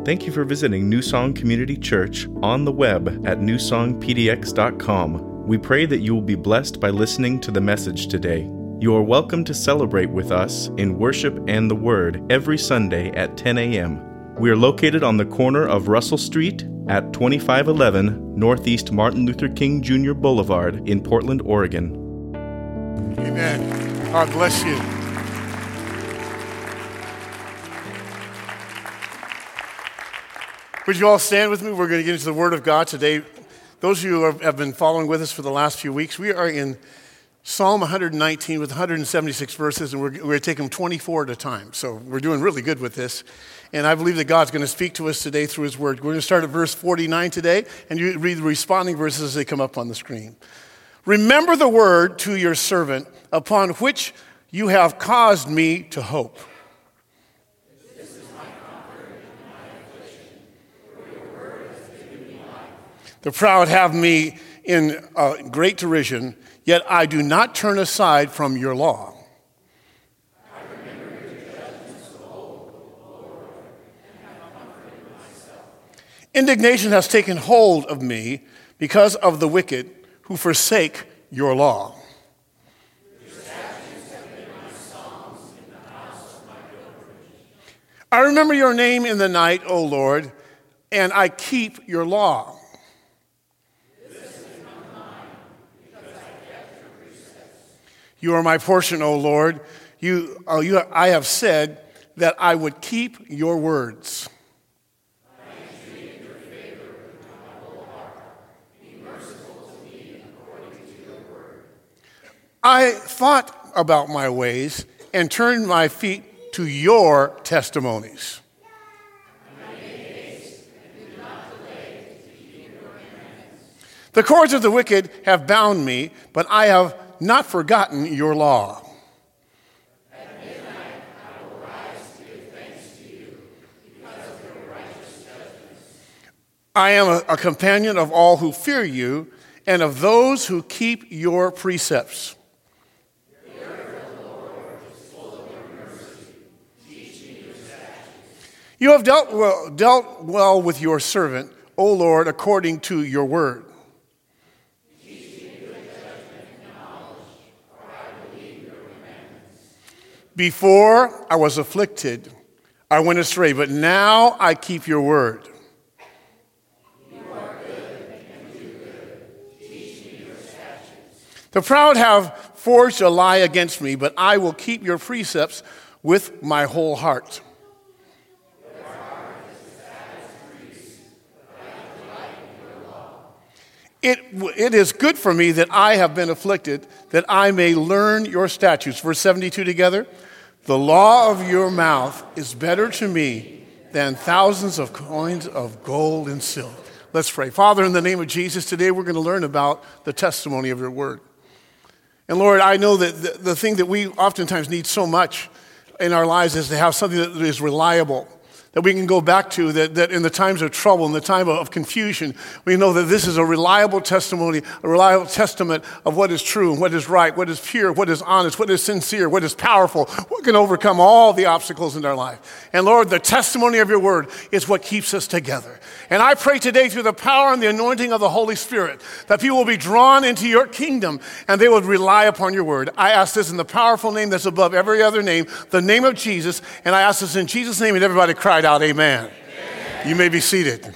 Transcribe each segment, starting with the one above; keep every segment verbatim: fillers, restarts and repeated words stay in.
Thank you for visiting New Song Community Church on the web at new song p d x dot com. We pray that you will be blessed by listening to the message today. You are welcome to celebrate with us in worship and the Word every Sunday at ten a.m. We are located on the corner of Russell Street at twenty-five eleven Northeast Martin Luther King Junior Boulevard in Portland, Oregon. Amen. God bless you. Would you all stand with me? We're going to get into the Word of God today. Those of you who have been following with us for the last few weeks, we are in Psalm one nineteen with one hundred seventy-six verses, and we're, we're going to take them twenty-four at a time. So we're doing really good with this. And I believe that God's going to speak to us today through His Word. We're going to start at verse forty-nine today, and you read the responding verses as they come up on the screen. Remember the word to your servant, upon which you have caused me to hope. This is my comfort in my affliction, for your word has given me life. The proud have me in uh, great derision, yet I do not turn aside from your law. I remember your judgments of old, O Lord, and have comforted myself. Indignation has taken hold of me because of the wicked who forsake your law. Your statutes have been my songs in the house of my pilgrimage. I remember your name in the night, O Lord, and I keep your law. You are my portion, O Lord. You, oh, you, I have said that I would keep your words. I entreat your favor with my whole heart. Be merciful to me according to your word. I thought about my ways and turned my feet to your testimonies. I made haste and did not delay to keep your commandments. The cords of the wicked have bound me, but I have not forgotten your law. At midnight I will rise to give thanks to you because of your righteous judgments. I am a, a companion of all who fear you and of those who keep your precepts. The earth of the Lord is full of your mercy. Teach me your statutes. You have dealt well, dealt well with your servant, O Lord, according to your word. Before I was afflicted, I went astray, but now I keep your word. You are good and do good. Teach me your statutes. The proud have forged a lie against me, but I will keep your precepts with my whole heart. Your heart is the fattest grease, but I delight in your law. It, it is good for me that I have been afflicted, that I may learn your statutes. Verse seventy-two together. The law of your mouth is better to me than thousands of coins of gold and silver. Let's pray. Father, in the name of Jesus, today we're going to learn about the testimony of your word. And Lord, I know that the, the thing that we oftentimes need so much in our lives is to have something that is reliable, that we can go back to, that, that in the times of trouble, in the time of confusion, we know that this is a reliable testimony, a reliable testament of what is true, what is right, what is pure, what is honest, what is sincere, what is powerful, what can overcome all the obstacles in our life. And Lord, the testimony of your word is what keeps us together. And I pray today through the power and the anointing of the Holy Spirit that people will be drawn into your kingdom and they will rely upon your word. I ask this in the powerful name that's above every other name, the name of Jesus, and I ask this in Jesus' name, and everybody cried out, amen. Amen. You may be seated.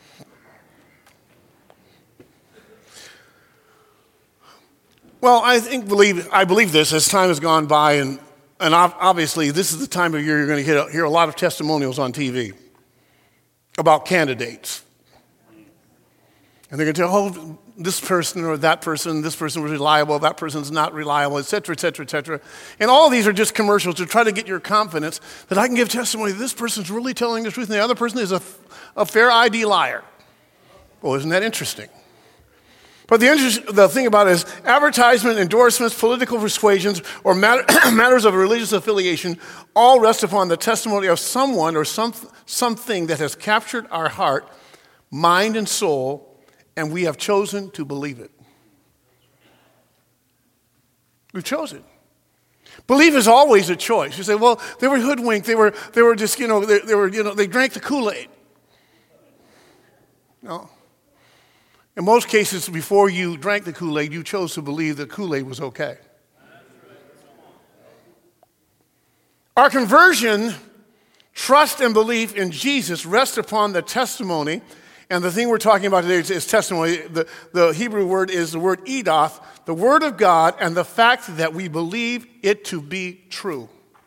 Well, I think believe I believe this as time has gone by, and and obviously this is the time of year you're going to hear a lot of testimonials on T V about candidates, and they're going to tell, oh, this person or that person, this person was reliable, that person's not reliable, et cetera, et cetera, et cetera. And all of these are just commercials to try to get your confidence that I can give testimony that this person's really telling the truth and the other person is a, a fair I D liar. Well, isn't that interesting? But the, interest, the thing about it is advertisement, endorsements, political persuasions, or matter, matters of religious affiliation all rest upon the testimony of someone or some, something that has captured our heart, mind, and soul, and we have chosen to believe it. We've chosen. Belief is always a choice. You say, well, they were hoodwinked. They were, they were just, you know, they, they were, you know, they drank the Kool-Aid. No. In most cases, before you drank the Kool-Aid, you chose to believe that Kool-Aid was okay. Our conversion, trust, and belief in Jesus rest upon the testimony, and the thing we're talking about today is, is testimony. The, the Hebrew word is the word edoth, the word of God, and the fact that we believe it to be true.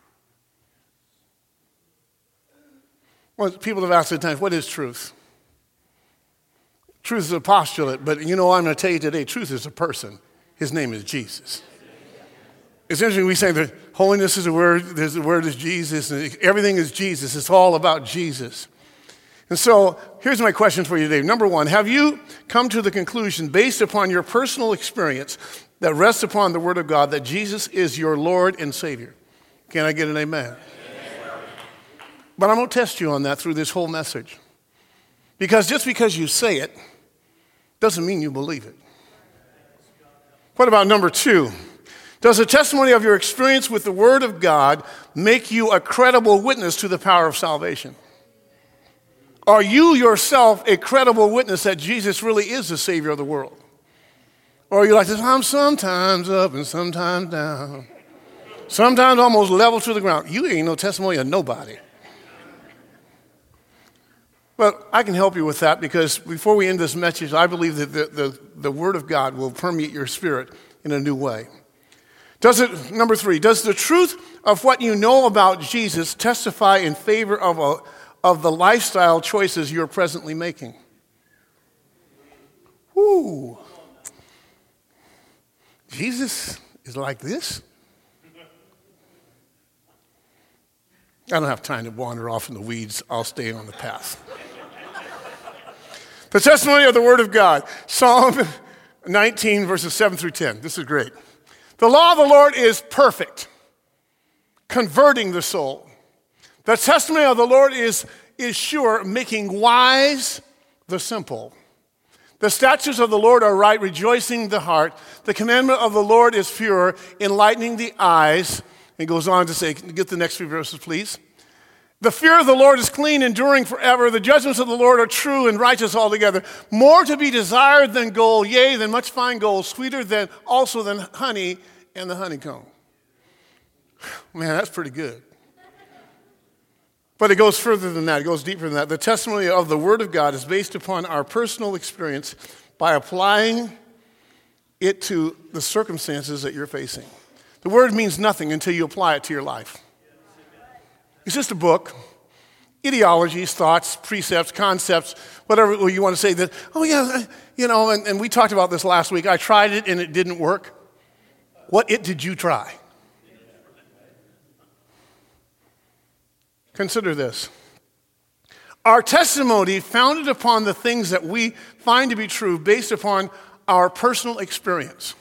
Well, people have asked at times, what is truth? Truth is a postulate, but you know what I'm going to tell you today, truth is a person. His name is Jesus. It's interesting, we say that holiness is a word, there's the word is Jesus, and everything is Jesus. It's all about Jesus. And so, here's my question for you today. Number one, have you come to the conclusion, based upon your personal experience, that rests upon the Word of God, that Jesus is your Lord and Savior? Can I get an amen? Amen. But I'm going to test you on that through this whole message. Because just because you say it, doesn't mean you believe it. What about number two? Does the testimony of your experience with the Word of God make you a credible witness to the power of salvation? Are you yourself a credible witness that Jesus really is the Savior of the world? Or are you like this, I'm sometimes up and sometimes down. Sometimes almost level to the ground. You ain't no testimony of nobody. But I can help you with that, because before we end this message, I believe that the, the, the Word of God will permeate your spirit in a new way. Does it, number three, does the truth of what you know about Jesus testify in favor of, a, of the lifestyle choices you're presently making? Ooh. Jesus is like this? I don't have time to wander off in the weeds. I'll stay on the path. The testimony of the Word of God. Psalm nineteen, verses seven through ten. This is great. The law of the Lord is perfect, converting the soul. The testimony of the Lord is, is sure, making wise the simple. The statutes of the Lord are right, rejoicing the heart. The commandment of the Lord is pure, enlightening the eyes. It goes on to say, get the next few verses, please. The fear of the Lord is clean, enduring forever. The judgments of the Lord are true and righteous altogether. More to be desired than gold, yea, than much fine gold, sweeter than also than honey and the honeycomb. Man, that's pretty good. But it goes further than that. It goes deeper than that. The testimony of the Word of God is based upon our personal experience by applying it to the circumstances that you're facing. The Word means nothing until you apply it to your life. It's just a book, ideologies, thoughts, precepts, concepts, whatever you want to say that, oh yeah, you know, and, and we talked about this last week. I tried it and it didn't work. What it did you try? Consider this. Our testimony founded upon the things that we find to be true based upon our personal experience.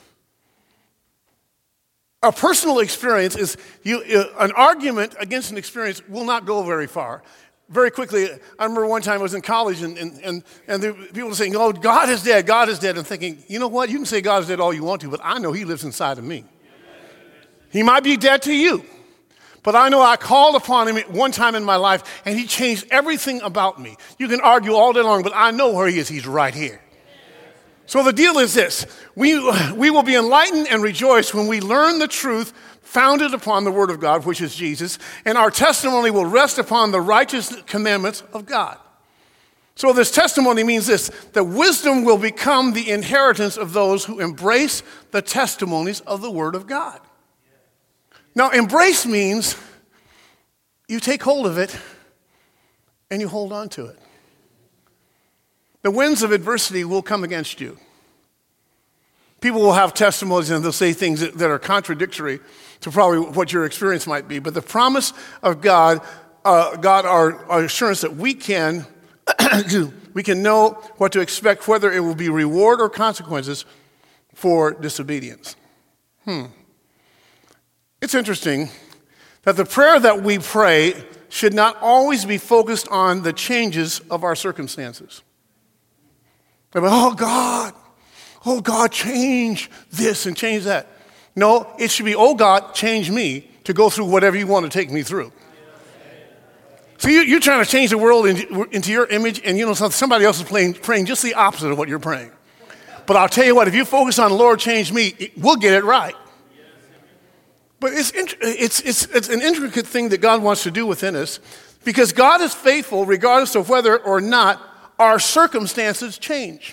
A personal experience is, you, uh, an argument against an experience will not go very far. Very quickly, I remember one time I was in college and, and, and, and the people were saying, oh, God is dead, God is dead. And thinking, you know what, you can say God is dead all you want to, but I know He lives inside of me. He might be dead to you, but I know I called upon Him one time in my life and He changed everything about me. You can argue all day long, but I know where He is. He's right here. So the deal is this. We, we will be enlightened and rejoice when we learn the truth founded upon the Word of God, which is Jesus, and our testimony will rest upon the righteous commandments of God. So this testimony means this, that wisdom will become the inheritance of those who embrace the testimonies of the Word of God. Now, embrace means you take hold of it and you hold on to it. The winds of adversity will come against you. People will have testimonies and they'll say things that, that are contradictory to probably what your experience might be. But the promise of God, uh, God, our, our assurance that we can, we can know what to expect, whether it will be reward or consequences for disobedience. Hmm. It's interesting that the prayer that we pray should not always be focused on the changes of our circumstances. Oh, God, oh, God, change this and change that. No, it should be, oh, God, change me to go through whatever you want to take me through. So you, you're trying to change the world into, into your image, and you know somebody else is playing, praying just the opposite of what you're praying. But I'll tell you what, if you focus on Lord, change me, it, we'll get it right. But it's, it's, it's, it's an intricate thing that God wants to do within us, because God is faithful regardless of whether or not our circumstances change.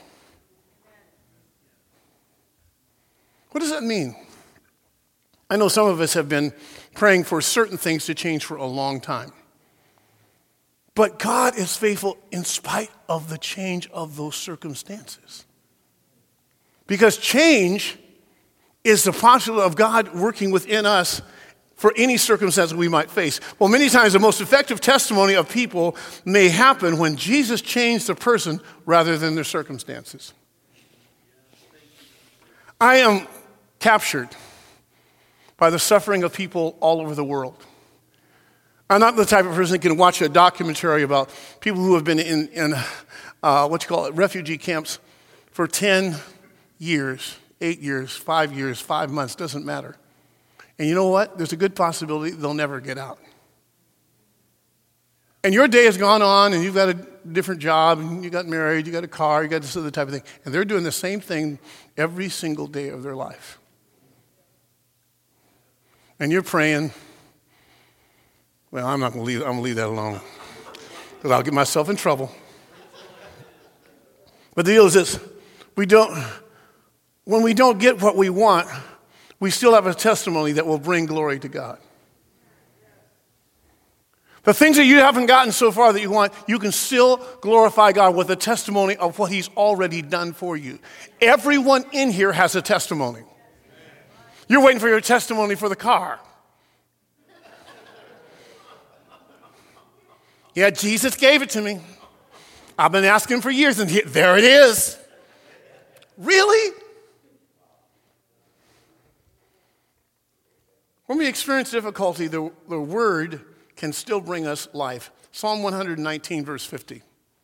What does that mean? I know some of us have been praying for certain things to change for a long time. But God is faithful in spite of the change of those circumstances. Because change is the possibility of God working within us for any circumstance we might face. Well, many times the most effective testimony of people may happen when Jesus changed the person rather than their circumstances. I am captured by the suffering of people all over the world. I'm not the type of person that can watch a documentary about people who have been in, in uh, what you call it, refugee camps for ten years, eight years, five years, five months, doesn't matter. And you know what? There's a good possibility they'll never get out. And your day has gone on, and you've got a different job, and you got married, you got a car, you got this other type of thing. And they're doing the same thing every single day of their life. And you're praying, well, I'm not going to leave, I'm going to leave that alone, because I'll get myself in trouble. But the deal is this, we don't, when we don't get what we want, we still have a testimony that will bring glory to God. The things that you haven't gotten so far that you want, you can still glorify God with a testimony of what he's already done for you. Everyone in here has a testimony. You're waiting for your testimony for the car. Yeah, Jesus gave it to me. I've been asking for years, and here, there it is. Really? When we experience difficulty, the, the word can still bring us life. Psalm one nineteen, verse fifty.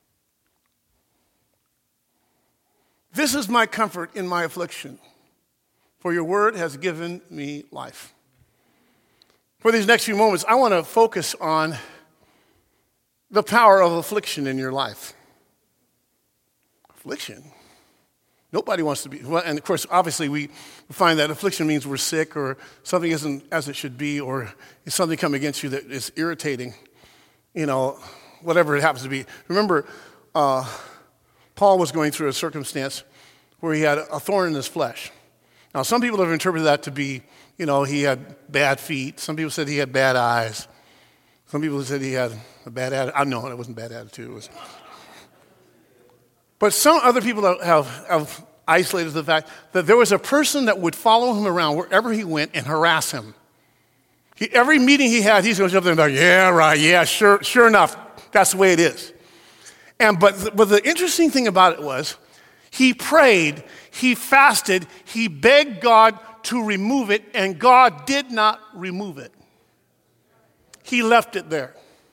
This is my comfort in my affliction, for your word has given me life. For these next few moments, I want to focus on the power of affliction in your life. Affliction? Nobody wants to be, well, and of course, obviously, we find that affliction means we're sick or something isn't as it should be, or it's something coming against you that is irritating, you know, whatever it happens to be. Remember, uh, Paul was going through a circumstance where he had a thorn in his flesh. Now, some people have interpreted that to be, you know, he had bad feet. Some people said he had bad eyes. Some people said he had a bad attitude. I know it wasn't bad attitude. It was. But some other people have, have isolated the fact that there was a person that would follow him around wherever he went and harass him. He, every meeting he had, he's going to jump there and be like, yeah, right, yeah, sure, sure enough, that's the way it is. And but, but the interesting thing about it was, he prayed, he fasted, he begged God to remove it, and God did not remove it. He left it there.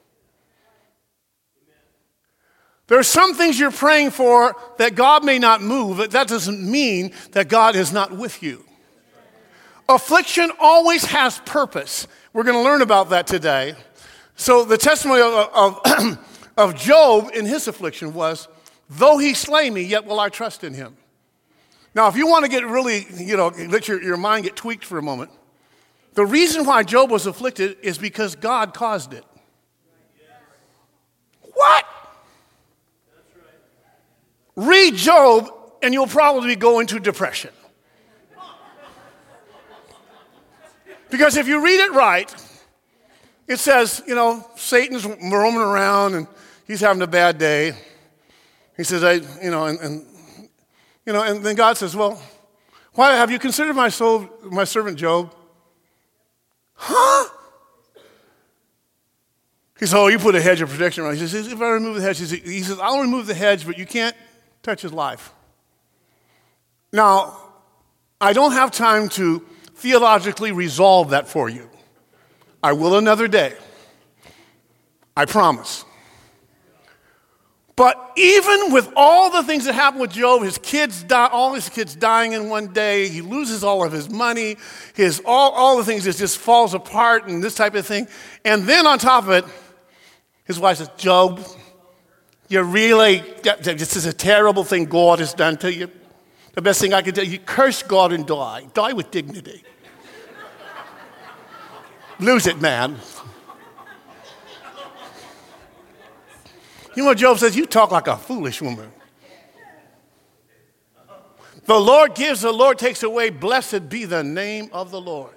There are some things you're praying for that God may not move, but that doesn't mean that God is not with you. Affliction always has purpose. We're going to learn about that today. So the testimony of, of, of Job in his affliction was, though he slay me, yet will I trust in him. Now, if you want to get really, you know, let your, your mind get tweaked for a moment, the reason why Job was afflicted is because God caused it. What? Read Job, and you'll probably go into depression. Because if you read it right, it says, you know, Satan's roaming around, and he's having a bad day. He says, I, you know, and, and you know, and then God says, well, why have you considered my soul, my servant Job? Huh? He says, oh, you put a hedge of protection around. He says, if I remove the hedge, he says, I'll remove the hedge, but you can't touch his life. Now, I don't have time to theologically resolve that for you. I will another day. I promise. But even with all the things that happened with Job, his kids die, all his kids dying in one day, he loses all of his money, his all, all the things, it just falls apart and this type of thing. And then on top of it, His wife says, Job, you really, this is a terrible thing God has done to you. The best thing I can do, you curse God and die. Die with dignity. Lose it, man. You know what Job says? You talk like a foolish woman. The Lord gives, the Lord takes away. Blessed be the name of the Lord.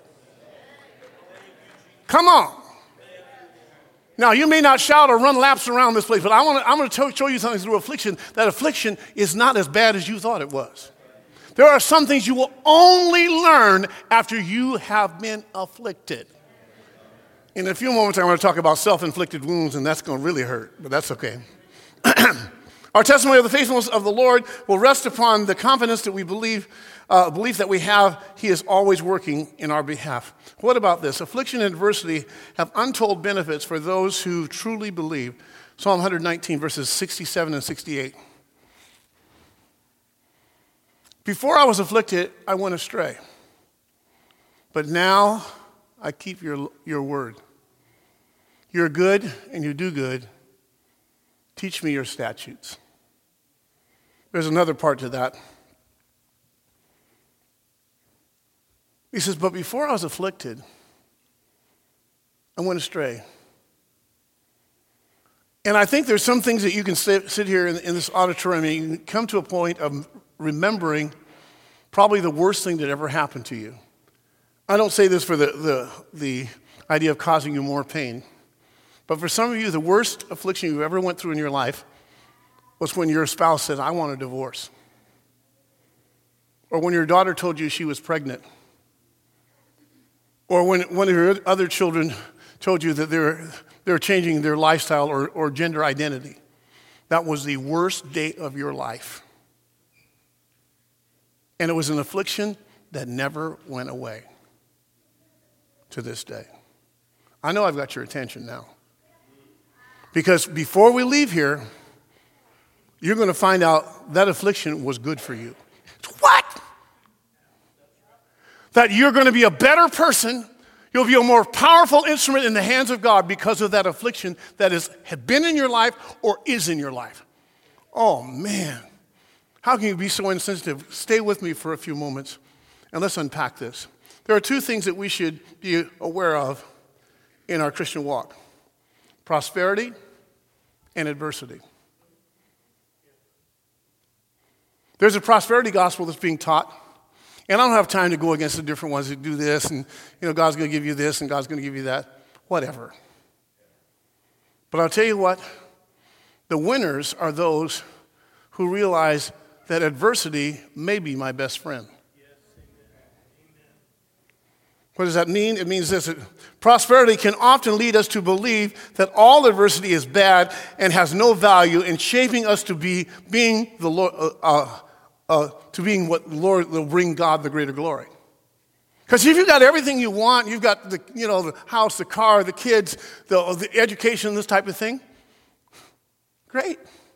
Come on. Now, you may not shout or run laps around this place, but I want to, I'm going to show you something through affliction. That affliction is not as bad as you thought it was. There are some things you will only learn after you have been afflicted. In a few moments, I'm going to talk about self-inflicted wounds, and that's going to really hurt, but that's okay. Our testimony of the faithfulness of the Lord will rest upon the confidence that we believe, uh, belief that we have. He is always working in our behalf. What about this? Affliction and adversity have untold benefits for those who truly believe. Psalm one nineteen, verses sixty-seven and sixty-eight. Before I was afflicted, I went astray. But now I keep your, your word. You're good and you do good. Teach me your statutes. There's another part to that. He says, but before I was afflicted, I went astray. And I think there's some things that you can sit, sit here in, in this auditorium and you can come to a point of remembering probably the worst thing that ever happened to you. I don't say this for the, the, the idea of causing you more pain. But for some of you, the worst affliction you ever went through in your life was when your spouse said, I want a divorce. Or when your daughter told you she was pregnant. Or when one of your other children told you that they're, they're changing their lifestyle or, or gender identity. That was the worst day of your life. And it was an affliction that never went away to this day. I know I've got your attention now. Because before we leave here, you're going to find out that affliction was good for you. What? That you're going to be a better person. You'll be a more powerful instrument in the hands of God because of that affliction that is, had been in your life or is in your life. Oh, man. How can you be so insensitive? Stay with me for a few moments, and let's unpack this. There are two things that we should be aware of in our Christian walk. Prosperity and adversity. There's a prosperity gospel that's being taught, and I don't have time to go against the different ones that do this, and you know, God's going to give you this, and God's going to give you that, whatever. But I'll tell you what, the winners are those who realize that adversity may be my best friend. What does that mean? It means this. That prosperity can often lead us to believe that all adversity is bad and has no value in shaping us to be being the Lord, uh, uh, uh, to being what the Lord will bring God the greater glory. Because if you've got everything you want, you've got the you know the house, the car, the kids, the, the education, this type of thing. Great.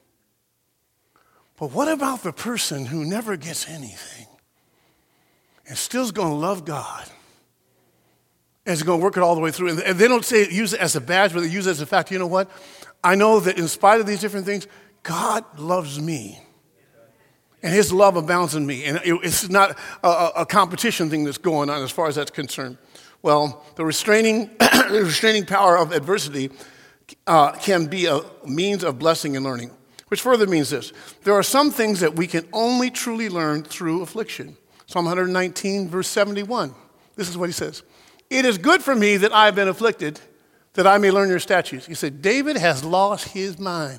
But what about the person who never gets anything and still's going to love God? And is going to work it all the way through. And they don't say use it as a badge, but they use it as a fact. You know what? I know that in spite of these different things, God loves me. And his love abounds in me. And it's not a, a competition thing that's going on as far as that's concerned. Well, the restraining, the restraining power of adversity uh, can be a means of blessing and learning. Which further means this. There are some things that we can only truly learn through affliction. Psalm one nineteen, verse seventy-one. This is what he says. It is good for me that I have been afflicted, that I may learn your statutes. He said, David has lost his mind.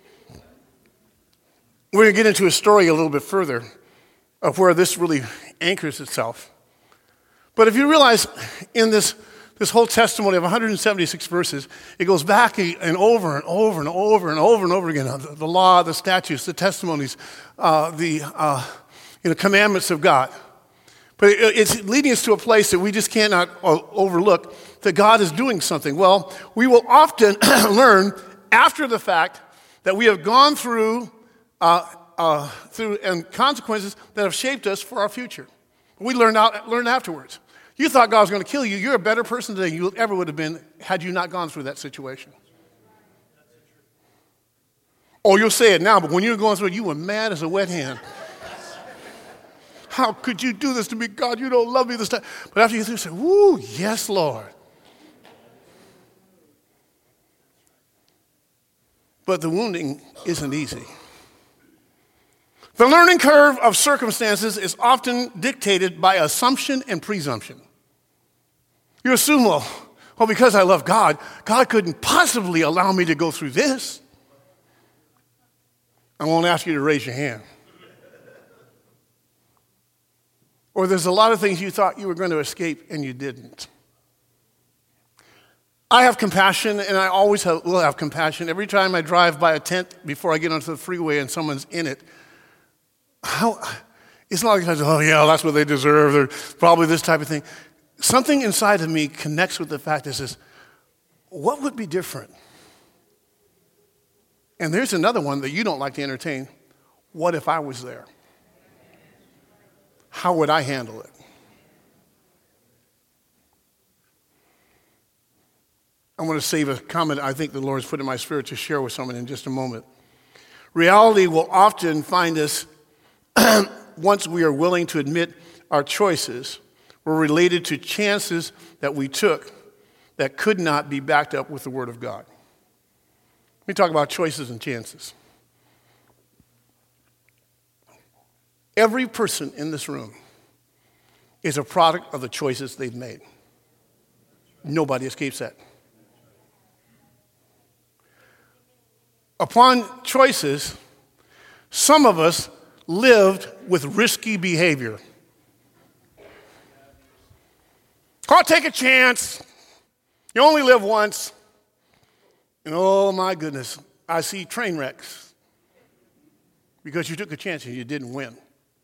We're going to get into a story a little bit further of where this really anchors itself. But if you realize in this, this whole testimony of one hundred seventy-six verses, it goes back and over and over and over and over and over again. The, the law, the statutes, the testimonies, uh, the uh, you know, commandments of God. But it's leading us to a place that we just cannot overlook, that God is doing something. Well, we will often learn after the fact that we have gone through, uh, uh, through and consequences that have shaped us for our future. We learned out, learned afterwards. You thought God was going to kill you. You're a better person today than you ever would have been had you not gone through that situation. Oh, you'll say it now, but when you were going through it, you were mad as a wet hen. How could you do this to me, God? You don't love me this time. But after you through, you say, woo, yes, Lord. But the wounding isn't easy. The learning curve of circumstances is often dictated by assumption and presumption. You assume, well, well, because I love God, God couldn't possibly allow me to go through this. I won't ask you to raise your hand. Or there's a lot of things you thought you were going to escape and you didn't. I have compassion, and I always have, will have compassion. Every time I drive by a tent before I get onto the freeway and someone's in it, how, it's not like I say, oh yeah, that's what they deserve, or probably this type of thing. Something inside of me connects with the fact that says, what would be different? And there's another one that you don't like to entertain. What if I was there? How would I handle it? I want to save a comment I think the Lord has put in my spirit to share with someone in just a moment. Reality will often find us, once we are willing to admit our choices were related to chances that we took that could not be backed up with the Word of God. Let me talk about choices and chances. Every person in this room is a product of the choices they've made. Nobody escapes that. Upon choices, some of us lived with risky behavior. I'll take a chance. You only live once. And oh my goodness, I see train wrecks because you took a chance and you didn't win.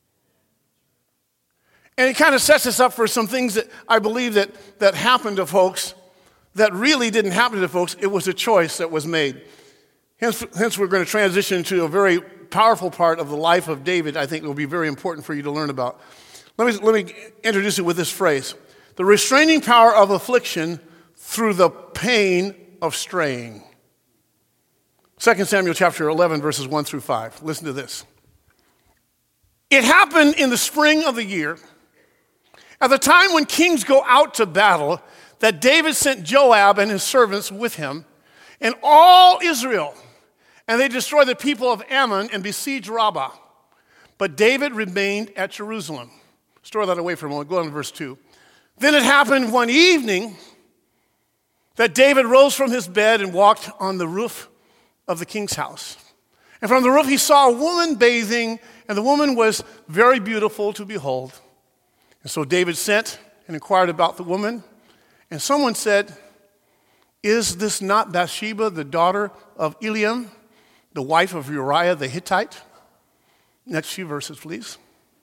And it kind of sets us up for some things that I believe that, that happened to folks that really didn't happen to folks. It was a choice that was made. Hence, hence we're going to transition to a very powerful part of the life of David I think will be very important for you to learn about. Let me, let me introduce it with this phrase. The restraining power of affliction through the pain of straying. Second Samuel chapter eleven, verses one through five. Listen to this. It happened in the spring of the year, at the time when kings go out to battle, that David sent Joab and his servants with him, and all Israel, and they destroyed the people of Ammon and besieged Rabbah. But David remained at Jerusalem. Store that away for a moment. Go on to verse two. Then it happened one evening that David rose from his bed and walked on the roof of the king's house. And from the roof he saw a woman bathing, and the woman was very beautiful to behold. And so David sent and inquired about the woman, and someone said, "Is this not Bathsheba, the daughter of Eliam, the wife of Uriah the Hittite?" Next few verses, please.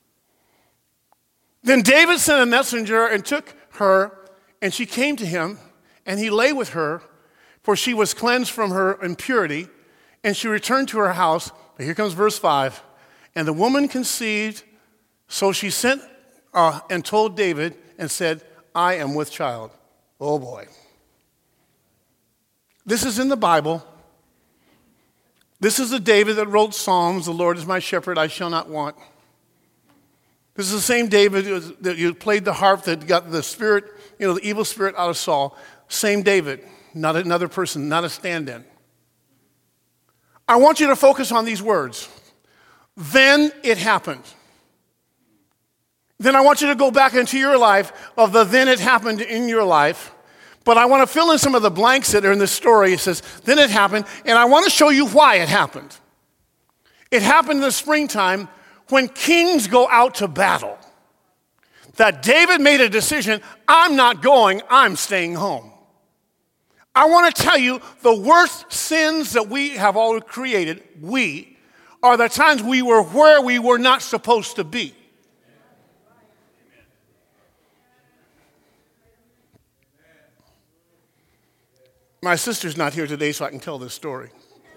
Then David sent a messenger and took her, and she came to him, and he lay with her, for she was cleansed from her impurity, and she returned to her house. But here comes verse five. And the woman conceived, so she sent uh, and told David and said, "I am with child." Oh boy. This is in the Bible. This is the David that wrote Psalms, "The Lord is my shepherd, I shall not want." This is the same David that you played the harp that got the spirit, you know, the evil spirit out of Saul. Same David, not another person, not a stand-in. I want you to focus on these words. Then it happened. Then I want you to go back into your life of the then it happened in your life. But I want to fill in some of the blanks that are in this story. It says, then it happened, and I want to show you why it happened. It happened in the springtime when kings go out to battle. That David made a decision, I'm not going, I'm staying home. I want to tell you the worst sins that we have all created, we, are the times we were where we were not supposed to be. My sister's not here today, so I can tell this story.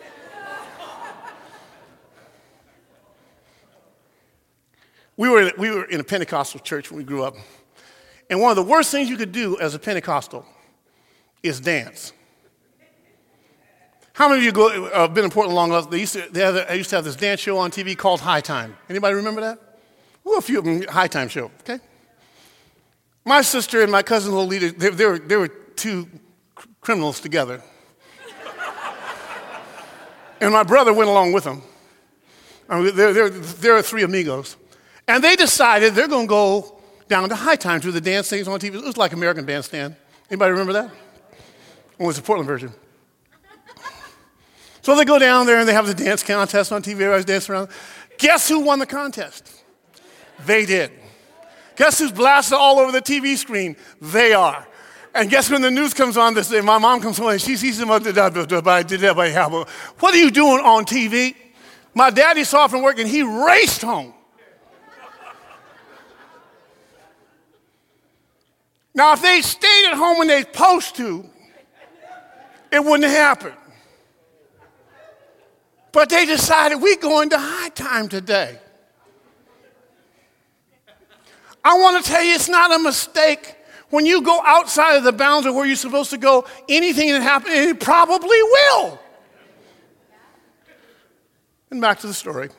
We were, we were in a Pentecostal church when we grew up. And one of the worst things you could do as a Pentecostal is dance. How many of you go, uh, been in Portland long enough? They used to, they, have, they used to have this dance show on T V called High Time. Anybody remember that? Well, a few of them, High Time show, okay? My sister and my cousin Lolita, they, they, were, they were two cr- criminals together. And my brother went along with them. I mean, they're, they're, they're three amigos. And they decided they're going to go down to High Time to the dance things on T V. It was like American Bandstand. Anybody remember that? Oh, it's the Portland version. So they go down there and they have the dance contest on T V. Everybody's dancing around. Guess who won the contest? They did. Guess who's blasted all over the T V screen? They are. And guess when the news comes on this day, my mom comes home and she sees them. What are you doing on T V? My daddy saw from work and he raced home. Now, if they stayed at home when they're supposed to, it wouldn't happen. But they decided we're going to High Time today. I want to tell you, it's not a mistake. When you go outside of the bounds of where you're supposed to go, anything that happens, it probably will. And back to the story.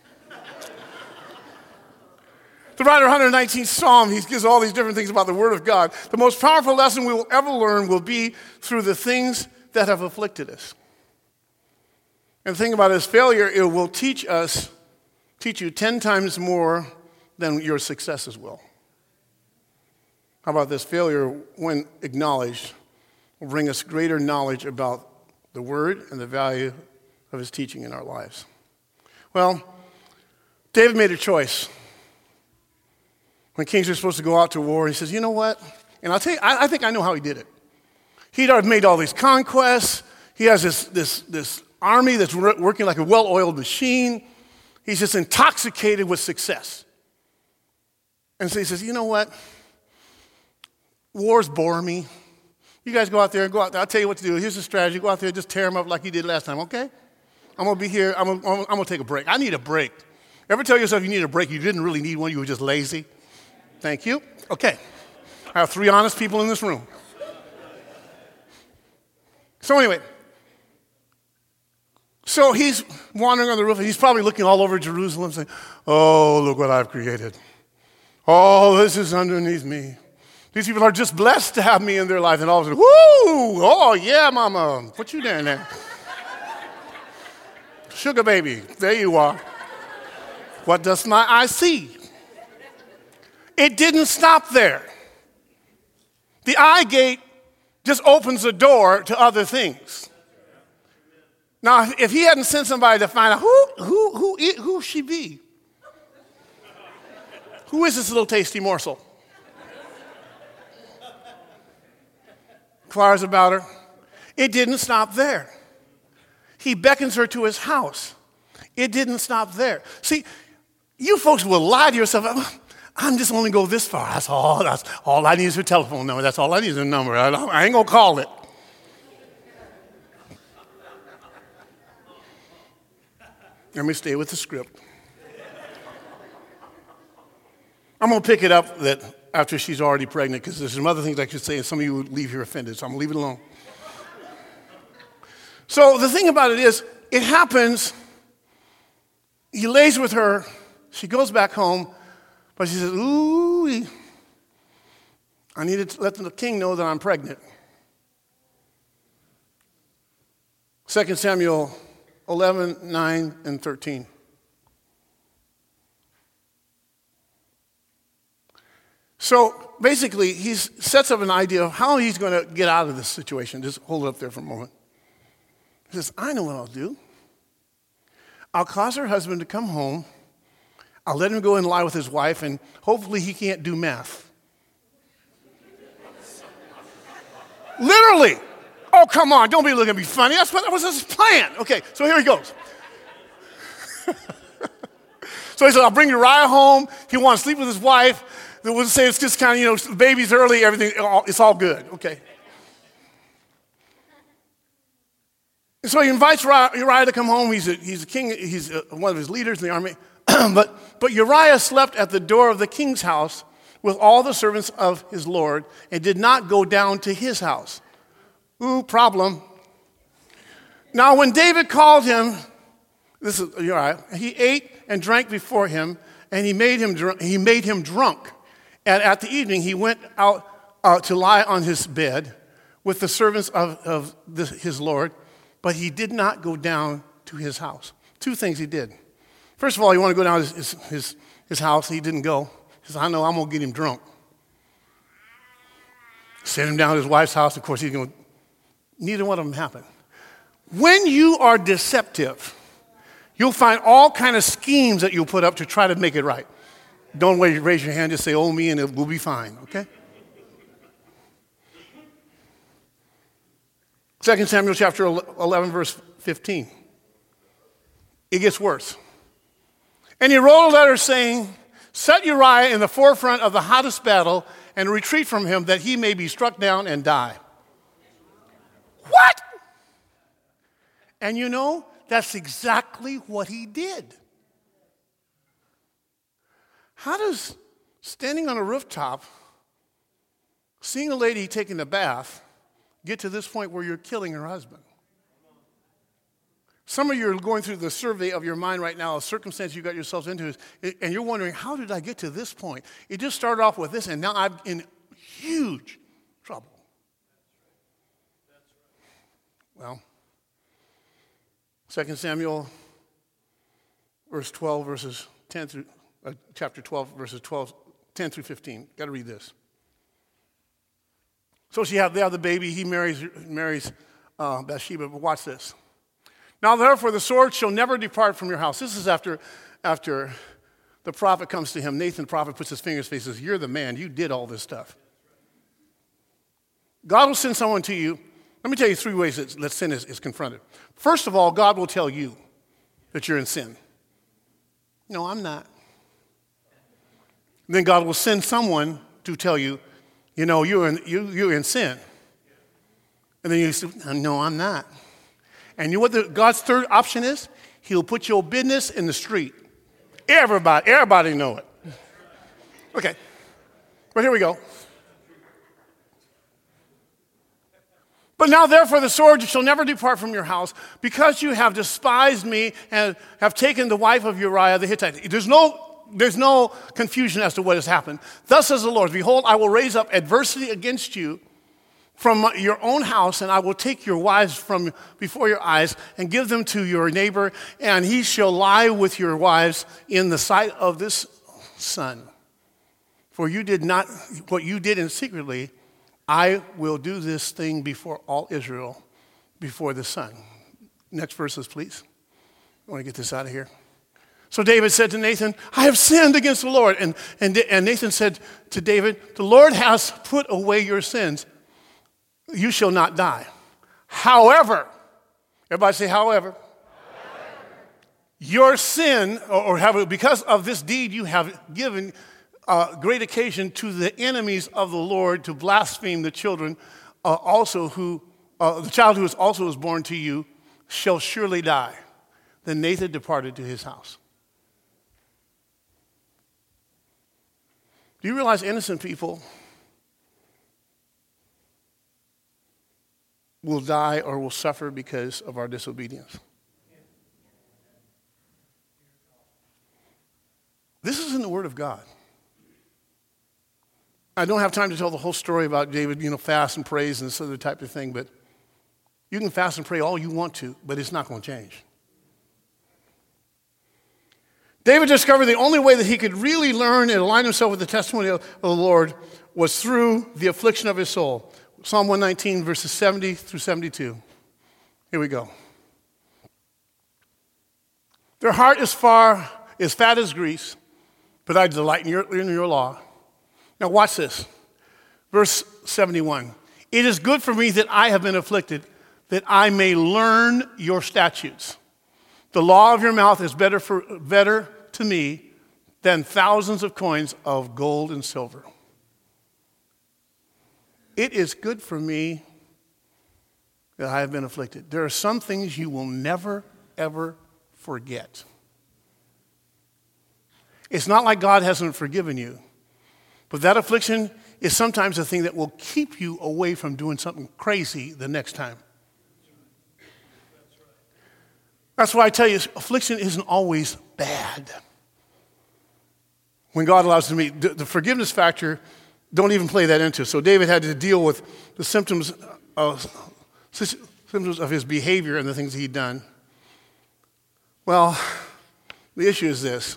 The writer of one hundred nineteenth Psalm, he gives all these different things about the Word of God. The most powerful lesson we will ever learn will be through the things that have afflicted us. And the thing about his failure, it will teach us, teach you ten times more than your successes will. How about this? Failure, when acknowledged, will bring us greater knowledge about the Word and the value of his teaching in our lives. Well, David made a choice. When kings are supposed to go out to war, he says, you know what? And I'll tell you, I, I think I know how he did it. He'd already made all these conquests. He has this, this, this army that's working like a well-oiled machine. He's just intoxicated with success. And so he says, you know what? Wars bore me. You guys go out there and go out there. I'll tell you what to do. Here's the strategy. Go out there and just tear them up like you did last time, okay? I'm going to be here. I'm going I'm to take a break. I need a break. Ever tell yourself you need a break? You didn't really need one. You were just lazy. Thank you. Okay. I have three honest people in this room. So anyway, so he's wandering on the roof, and he's probably looking all over Jerusalem saying, oh, look what I've created. Oh, this is underneath me. These people are just blessed to have me in their life. And all of a sudden, whoo, oh, yeah, mama, what you doing there? Sugar baby, there you are. What does my eye see? It didn't stop there. The eye gate just opens the door to other things. Now, if he hadn't sent somebody to find out who, who, who, who she be, who is this little tasty morsel? Inquires about her. It didn't stop there. He beckons her to his house. It didn't stop there. See, you folks will lie to yourself. I'm just only go this far. That's all. That's all I need is her telephone number. That's all I need is her number. I, I ain't gonna call it. Let me stay with the script. I'm gonna pick it up that after she's already pregnant, because there's some other things I could say, and some of you would leave here offended. So I'm gonna leave it alone. So the thing about it is, it happens. He lays with her. She goes back home. But she says, ooh, I need to let the king know that I'm pregnant. Second Samuel eleven, nine, and thirteen. So basically, he sets up an idea of how he's going to get out of this situation. Just hold it up there for a moment. He says, I know what I'll do. I'll cause her husband to come home. I'll let him go and lie with his wife, and hopefully he can't do math. Literally. Oh, come on. Don't be looking at me funny. That's what that was his plan. Okay, so here he goes. So he said, I'll bring Uriah home. He wants to sleep with his wife. We'll say it's just kind of, you know, the baby's early, everything, it's all good. Okay. And so he invites Uriah to come home. He's a, he's a king. He's a, one of his leaders in the army. but, but Uriah slept at the door of the king's house with all the servants of his lord and did not go down to his house. Ooh, problem. Now when David called him, this is Uriah, he ate and drank before him, and he made him dr- he made him drunk. And at the evening he went out uh, to lie on his bed with the servants of, of the, his Lord, but he did not go down to his house. Two things he did. First of all, he wanted to go down to his, his, his house. He didn't go. He said, I know I'm going to get him drunk. Sent him down to his wife's house. Of course, he's going to, neither one of them happened. When you are deceptive, you'll find all kind of schemes that you'll put up to try to make it right. Don't raise your hand, just say, oh, me, and it will be fine, okay? Second Samuel chapter eleven, verse fifteen. It gets worse. And he wrote a letter saying, set Uriah in the forefront of the hottest battle and retreat from him that he may be struck down and die. What? And you know, that's exactly what he did. How does standing on a rooftop, seeing a lady taking a bath, get to this point where you're killing her husband? Some of you are going through the survey of your mind right now, a circumstance you got yourselves into, and you're wondering, how did I get to this point? It just started off with this, and now I'm in huge trouble. Well, Second Samuel, verse twelve, verses ten through uh, chapter twelve, verses twelve, ten through fifteen. Got to read this. So she have they have the baby. He marries marries uh, Bathsheba. But watch this. Now therefore the sword shall never depart from your house. This is after after the prophet comes to him. Nathan the prophet puts his finger in his face and says, "You're the man. You did all this stuff. God will send someone to you." Let me tell you three ways that, that sin is, is confronted. First of all, God will tell you that you're in sin. No, I'm not. Then God will send someone to tell you, you know, you're in, you, you're in sin. And then you say, no, I'm not. And you know what the, God's third option is? He'll put your business in the street. Everybody, everybody know it. Okay, but here we go. But now, therefore, the sword shall never depart from your house, because you have despised me and have taken the wife of Uriah the Hittite. There's no, there's no confusion as to what has happened. Thus says the Lord, behold, I will raise up adversity against you from your own house, and I will take your wives from before your eyes and give them to your neighbor, and he shall lie with your wives in the sight of this sun. For you did not, what you did in secretly, I will do this thing before all Israel, before the sun. Next verses, please. I want to get this out of here. So David said to Nathan, I have sinned against the Lord. And, and, and Nathan said to David, the Lord has put away your sins. You shall not die. However, everybody say, however. However. Your sin, or, or have, because of this deed you have given Uh, great occasion to the enemies of the Lord to blaspheme the children uh, also who, uh, the child who is also is born to you shall surely die. Then Nathan departed to his house. Do you realize innocent people will die or will suffer because of our disobedience? This is in the Word of God. I don't have time to tell the whole story about David, you know, fast and praise and this other type of thing, but you can fast and pray all you want to, but it's not going to change. David discovered the only way that he could really learn and align himself with the testimony of the Lord was through the affliction of his soul. Psalm one nineteen, verses seventy through seventy-two. Here we go. Their heart is far, is fat as grease, but I delight in your, in your law. Now watch this. Verse seventy-one. It is good for me that I have been afflicted, that I may learn your statutes. The law of your mouth is better, for, better to me than thousands of coins of gold and silver. It is good for me that I have been afflicted. There are some things you will never, ever forget. It's not like God hasn't forgiven you, but that affliction is sometimes the thing that will keep you away from doing something crazy the next time. That's why I tell you, affliction isn't always bad. When God allows it to meet, the, the forgiveness factor, don't even play that into. So David had to deal with the symptoms of, symptoms of his behavior and the things he'd done. Well, the issue is this.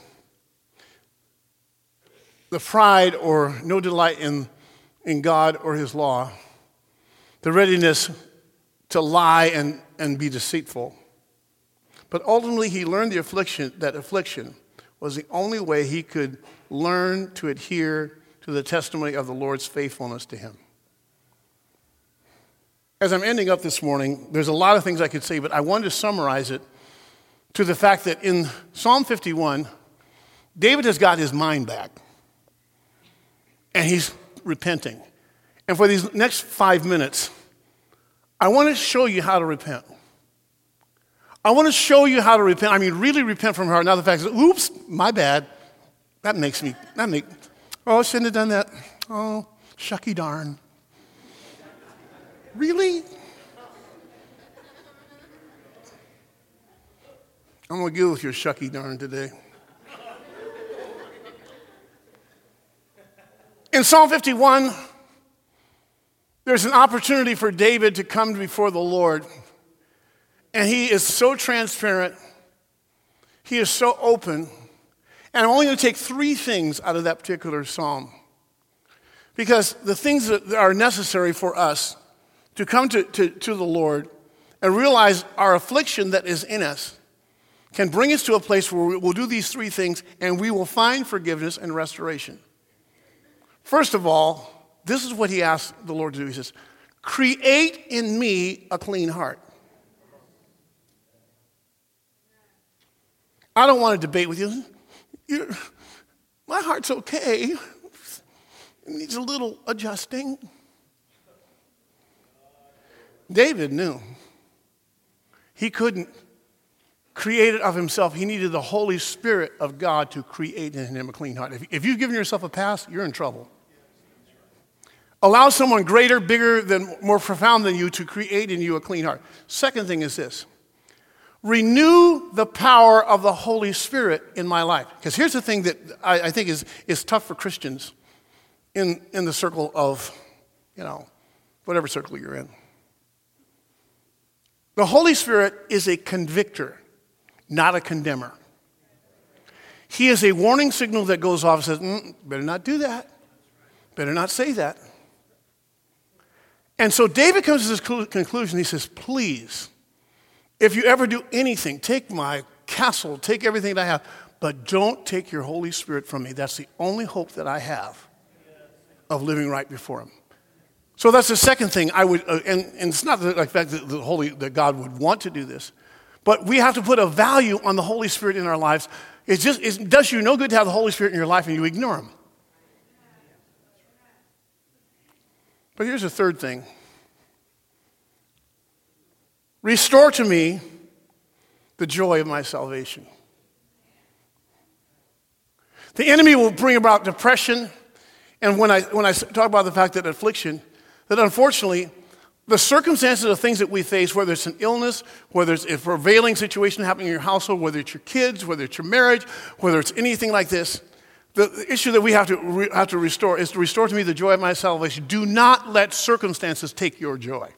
The pride or no delight in, in God or his law, the readiness to lie and, and be deceitful. But ultimately he learned the affliction, that affliction was the only way he could learn to adhere to the testimony of the Lord's faithfulness to him. As I'm ending up this morning, there's a lot of things I could say, but I wanted to summarize it to the fact that in Psalm fifty-one, David has got his mind back. And he's repenting. And for these next five minutes, I want to show you how to repent. I want to show you how to repent. I mean, really repent from heart. Now the fact is, oops, my bad. That makes me, that make, oh, I shouldn't have done that. Oh, shucky darn. Really? I'm going to deal with your shucky darn today. In Psalm fifty-one, there's an opportunity for David to come before the Lord. And he is so transparent. He is so open. And I'm only going to take three things out of that particular psalm. Because the things that are necessary for us to come to, to, to the Lord and realize our affliction that is in us can bring us to a place where we'll do these three things and we will find forgiveness and restoration. First of all, this is what he asked the Lord to do. He says, create in me a clean heart. I don't want to debate with you. You're, my heart's okay. It needs a little adjusting. David knew. He couldn't create it of himself. He needed the Holy Spirit of God to create in him a clean heart. If, if you've given yourself a pass, you're in trouble. Allow someone greater, bigger, than, more profound than you to create in you a clean heart. Second thing is this. Renew the power of the Holy Spirit in my life. Because here's the thing that I, I think is, is tough for Christians in, in the circle of, you know, whatever circle you're in. The Holy Spirit is a convictor, not a condemner. He is a warning signal that goes off and says, mm, better not do that. Better not say that. And so David comes to this conclusion. He says, please, if you ever do anything, take my castle, take everything that I have, but don't take your Holy Spirit from me. That's the only hope that I have of living right before him. So that's the second thing I would, uh, and, and it's not like that the Holy, that God would want to do this, but we have to put a value on the Holy Spirit in our lives. It's just, it does you no good to have the Holy Spirit in your life and you ignore him. But here's the third thing. Restore to me the joy of my salvation. The enemy will bring about depression. And when I, when I talk about the fact that affliction, that unfortunately, the circumstances of things that we face, whether it's an illness, whether it's a prevailing situation happening in your household, whether it's your kids, whether it's your marriage, whether it's anything like this, the issue that we have to re- have to restore is to restore to me the joy of my salvation. Do not let circumstances take your joy.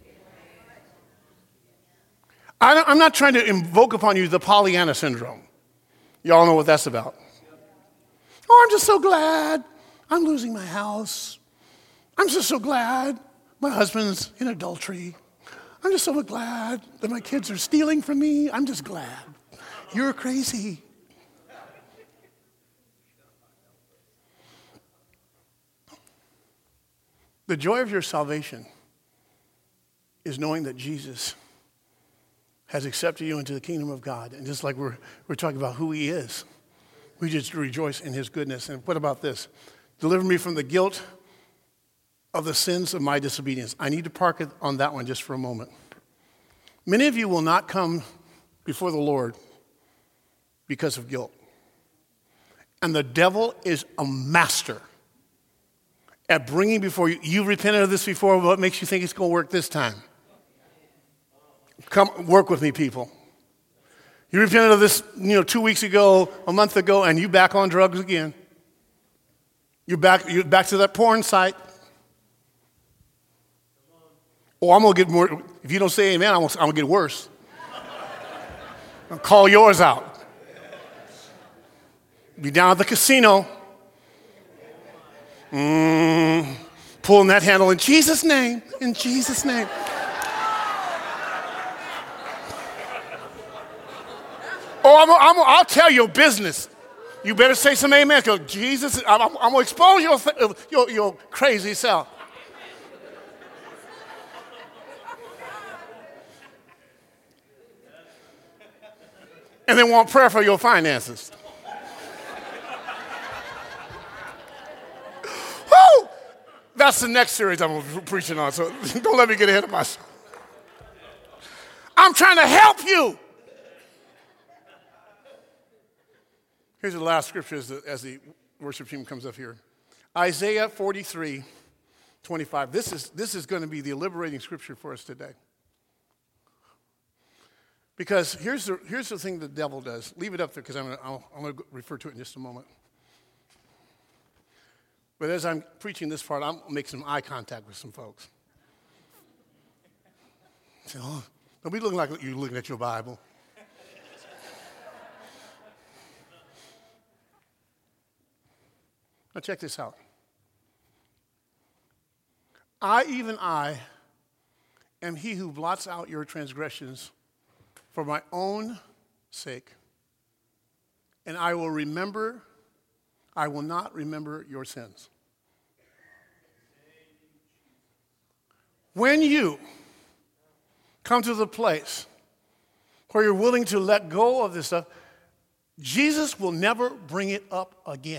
I don't, I'm not trying to invoke upon you the Pollyanna syndrome. Y'all know what that's about. Oh, I'm just so glad I'm losing my house. I'm just so glad my husband's in adultery. I'm just so glad that my kids are stealing from me. I'm just glad. You're crazy. The joy of your salvation is knowing that Jesus has accepted you into the kingdom of God. And just like we're, we're talking about who he is, we just rejoice in his goodness. And what about this? Deliver me from the guilt of the sins of my disobedience. I need to park it on that one just for a moment. Many of you will not come before the Lord because of guilt. And the devil is a master at bringing before you, you repented of this before, what makes you think it's going to work this time? Come work with me, people. You repented of this, you know, two weeks ago, a month ago, and you back on drugs again. You're back, you're back to that porn site. Oh, I'm going to get more. If you don't say amen, I'm going to get worse. I'll call yours out. Be down at the casino. Mm, pulling that handle in Jesus' name. In Jesus' name. Oh, I'm, I'm, I'll tell your business. You better say some amen, because Jesus, I'm, I'm going to expose your, your, your crazy self. And then want prayer for your finances. Woo! That's the next series I'm preaching on, so don't let me get ahead of myself. I'm trying to help you. Here's the last scripture as the, as the worship team comes up here. Isaiah forty-three, twenty-five. This is, this is going to be the liberating scripture for us today. Because here's the, here's the thing the devil does. Leave it up there because I'm going I'm going to refer to it in just a moment. But as I'm preaching this part, I'm going to make some eye contact with some folks. So, oh, don't be looking like you're looking at your Bible. Now check this out. I, even I, am he who blots out your transgressions for my own sake, and I will remember, I will not remember your sins. When you come to the place where you're willing to let go of this stuff, Jesus will never bring it up again.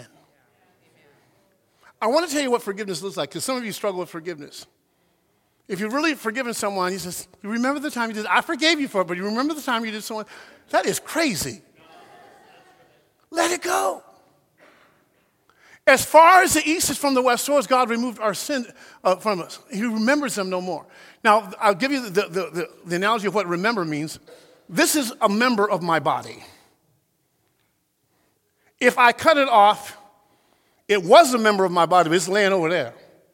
I want to tell you what forgiveness looks like, because some of you struggle with forgiveness. If you've really forgiven someone, he says, you remember the time you did, I forgave you for it, but you remember the time you did someone, that is crazy. Let it go. As far as the east is from the west, so has God removed our sin uh, from us. He remembers them no more. Now, I'll give you the, the, the, the analogy of what remember means. This is a member of my body. If I cut it off, it was a member of my body, but it's laying over there.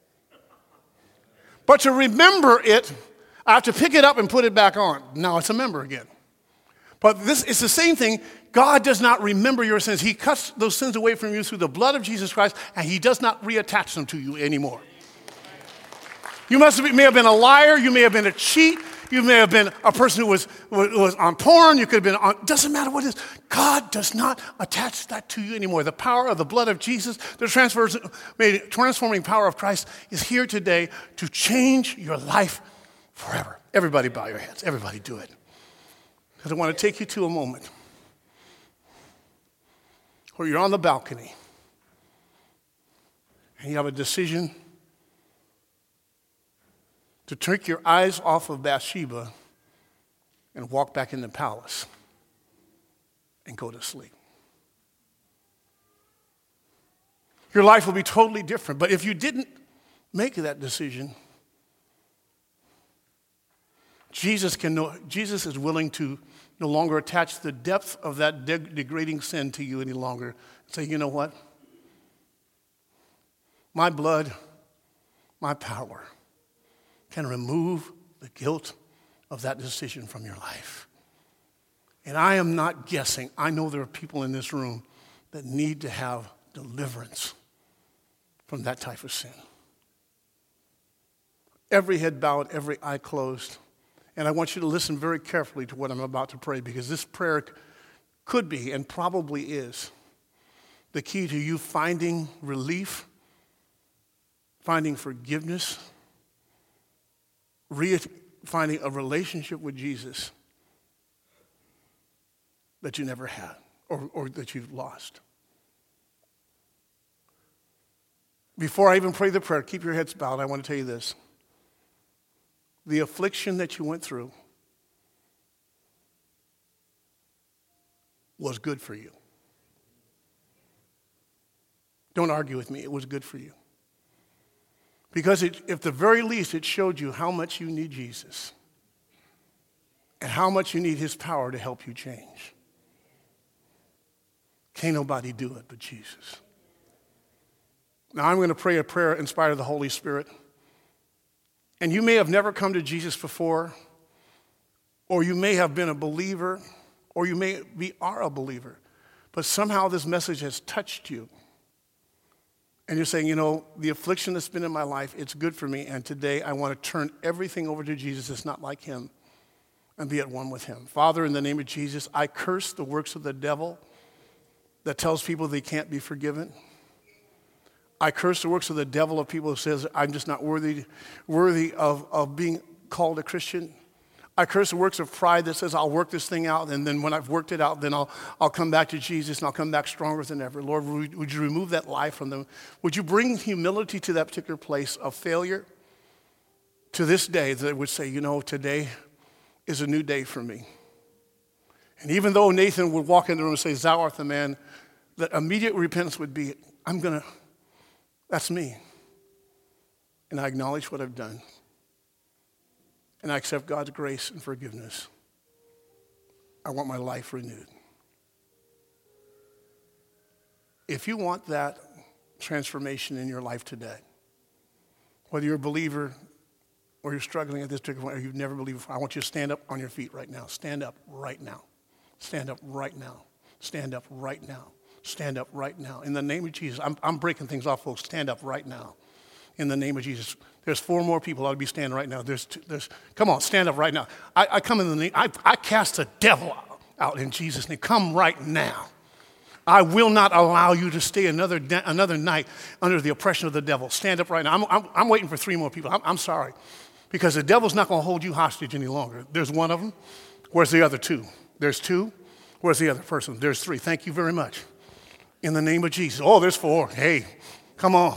But to remember it, I have to pick it up and put it back on. Now it's a member again. But this it's the same thing. God does not remember your sins. He cuts those sins away from you through the blood of Jesus Christ, and he does not reattach them to you anymore. You must have, may have been a liar. You may have been a cheat. You may have been a person who was, who was on porn. You could have been on, doesn't matter what it is. God does not attach that to you anymore. The power of the blood of Jesus, the transforming power of Christ is here today to change your life forever. Everybody bow your heads. Everybody do it. Because I want to take you to a moment where you're on the balcony and you have a decision to take your eyes off of Bathsheba and walk back in the palace and go to sleep. Your life will be totally different. But if you didn't make that decision, Jesus can no, Jesus is willing to no longer attach the depth of that de- degrading sin to you any longer. Say, you know what? My blood, my power can remove the guilt of that decision from your life. And I am not guessing. I know there are people in this room that need to have deliverance from that type of sin. Every head bowed, every eye closed. And I want you to listen very carefully to what I'm about to pray, because this prayer could be and probably is the key to you finding relief, finding forgiveness, re- finding a relationship with Jesus that you never had or, or that you've lost. Before I even pray the prayer, keep your heads bowed. I want to tell you this. The affliction that you went through was good for you. Don't argue with me. It was good for you. Because it, at the very least, it showed you how much you need Jesus and how much you need his power to help you change. Can't nobody do it but Jesus. Now I'm going to pray a prayer inspired of the Holy Spirit. And you may have never come to Jesus before, or you may have been a believer, or you may be are a believer, but somehow this message has touched you. And you're saying, you know, the affliction that's been in my life, it's good for me, and today I want to turn everything over to Jesus that's not like him and be at one with him. Father, in the name of Jesus, I curse the works of the devil that tells people they can't be forgiven. I curse the works of the devil of people who says, I'm just not worthy, worthy of, of being called a Christian. I curse the works of pride that says, I'll work this thing out, and then when I've worked it out, then I'll, I'll come back to Jesus, and I'll come back stronger than ever. Lord, would, would you remove that lie from them? Would you bring humility to that particular place of failure to this day that would say, you know, today is a new day for me. And even though Nathan would walk in the room and say, thou art the man, that immediate repentance would be, I'm going to, that's me. And I acknowledge what I've done. And I accept God's grace and forgiveness. I want my life renewed. If you want that transformation in your life today, whether you're a believer or you're struggling at this particular point or you've never believed before, I want you to stand up on your feet right now. Stand up right now. Stand up right now. Stand up right now. Stand up right now. In the name of Jesus, I'm, I'm breaking things off, folks. Stand up right now. In the name of Jesus. There's four more people ought to be standing right now. There's, two, there's come on, stand up right now. I, I come in the name, I, I cast the devil out, out in Jesus' name. Come right now. I will not allow you to stay another another night under the oppression of the devil. Stand up right now. I'm, I'm, I'm waiting for three more people. I'm, I'm sorry. Because the devil's not going to hold you hostage any longer. There's one of them. Where's the other two? There's two. Where's the other person? There's three. Thank you very much. In the name of Jesus. Oh, there's four. Hey, come on.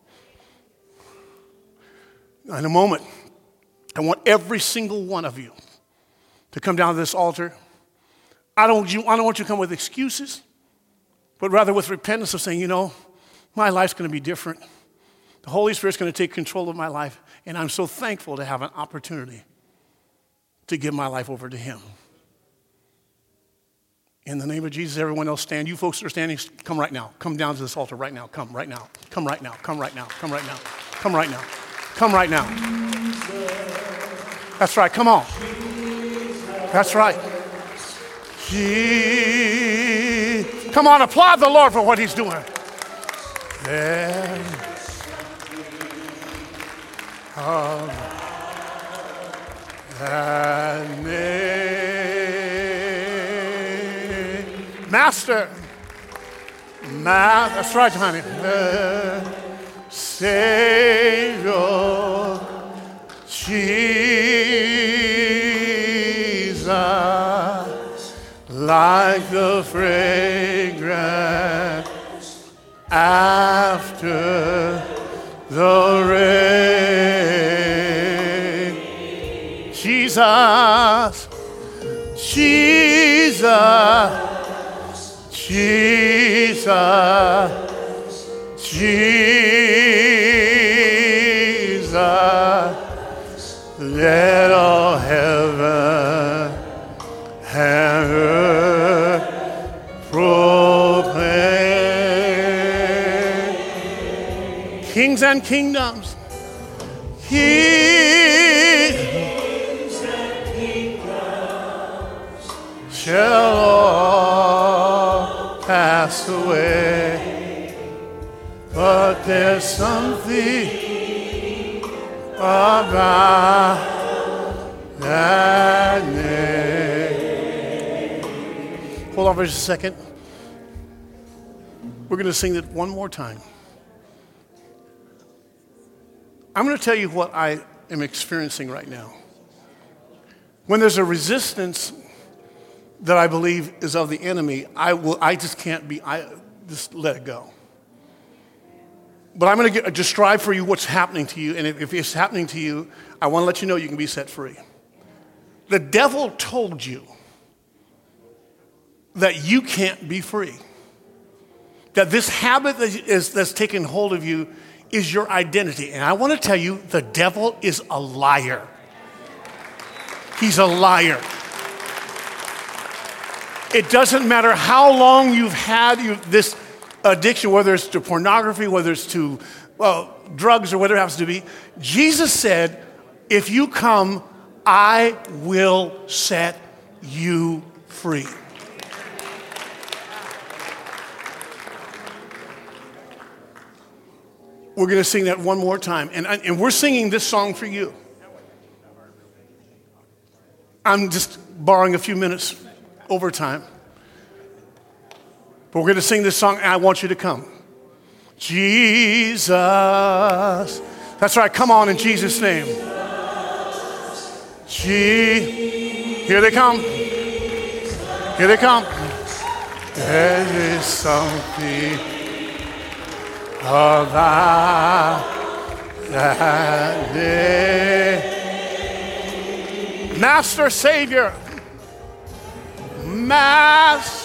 In a moment, I want every single one of you to come down to this altar. I don't, you, I don't want you to come with excuses, but rather with repentance of saying, you know, my life's going to be different. The Holy Spirit's going to take control of my life, and I'm so thankful to have an opportunity to give my life over to him. In the name of Jesus, everyone else stand. You folks that are standing, come right now. Come down to this altar right now. Come right now. Come right now. Come right now. Come right now. Come right now. Come right now. That's right. Come on. That's right. Come on, applaud the Lord for what he's doing. Yeah. Oh. That name. Master. Ma- That's right, honey. Uh, Savior, Jesus, like the fragrance after the rain. Jesus, Jesus, Jesus, Jesus, let all heaven and earth proclaim. Kings and kingdoms, kings and kingdoms shall all pass away. But there's something about that name. Hold on for just a second. We're going to sing it one more time. I'm going to tell you what I am experiencing right now. When there's a resistance that I believe is of the enemy, I will. I just can't be. I just let it go. But I'm going to get, describe for you what's happening to you. And if, if it's happening to you, I want to let you know you can be set free. The devil told you that you can't be free. That this habit that is, that's taken hold of you is your identity. And I want to tell you, the devil is a liar. He's a liar. It doesn't matter how long you've had you, this addiction, whether it's to pornography, whether it's to well, drugs or whatever it happens to be. Jesus said, if you come, I will set you free. We're going to sing that one more time. And, and we're singing this song for you. I'm just borrowing a few minutes over time. But we're going to sing this song, and I want you to come. Jesus. That's right. Come on in Jesus' name. Je- Here they come. Here they come. There is something about that day. Master, Savior. Master.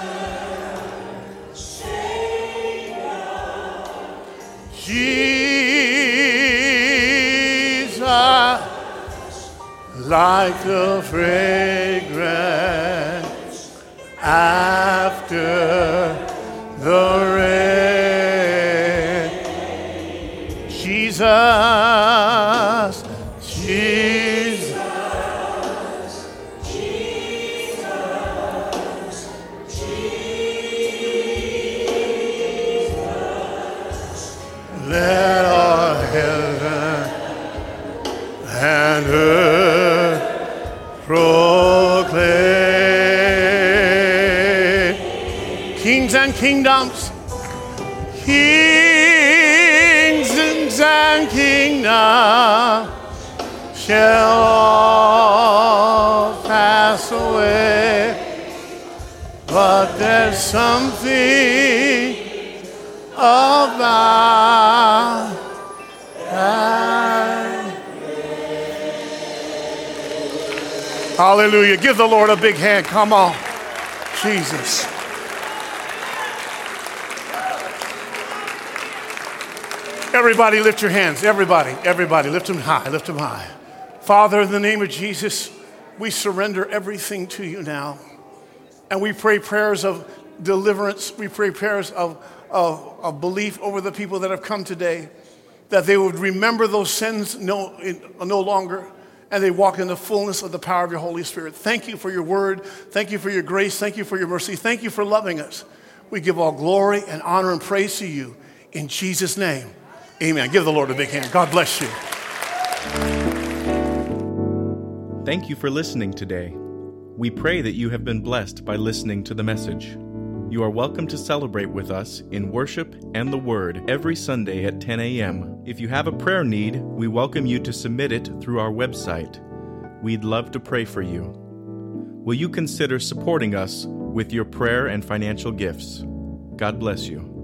Jesus, like the fragrance after the rain. Jesus, Jesus, Jesus, Jesus. Let all heaven and earth proclaim. Kings and kingdoms, kings and kingdoms shall all pass away, but there's something about that. Hallelujah. Give the Lord a big hand. Come on. Jesus. Everybody lift your hands. Everybody, everybody, lift them high, lift them high. Father, in the name of Jesus, we surrender everything to you now. And we pray prayers of deliverance. We pray prayers of, of, of belief over the people that have come today, that they would remember those sins no, no longer, and they walk in the fullness of the power of your Holy Spirit. Thank you for your word. Thank you for your grace. Thank you for your mercy. Thank you for loving us. We give all glory and honor and praise to you in Jesus' name. Amen. Give the Lord a big hand. God bless you. Thank you for listening today. We pray that you have been blessed by listening to the message. You are welcome to celebrate with us in worship and the Word every Sunday at ten a.m. If you have a prayer need, we welcome you to submit it through our website. We'd love to pray for you. Will you consider supporting us with your prayer and financial gifts? God bless you.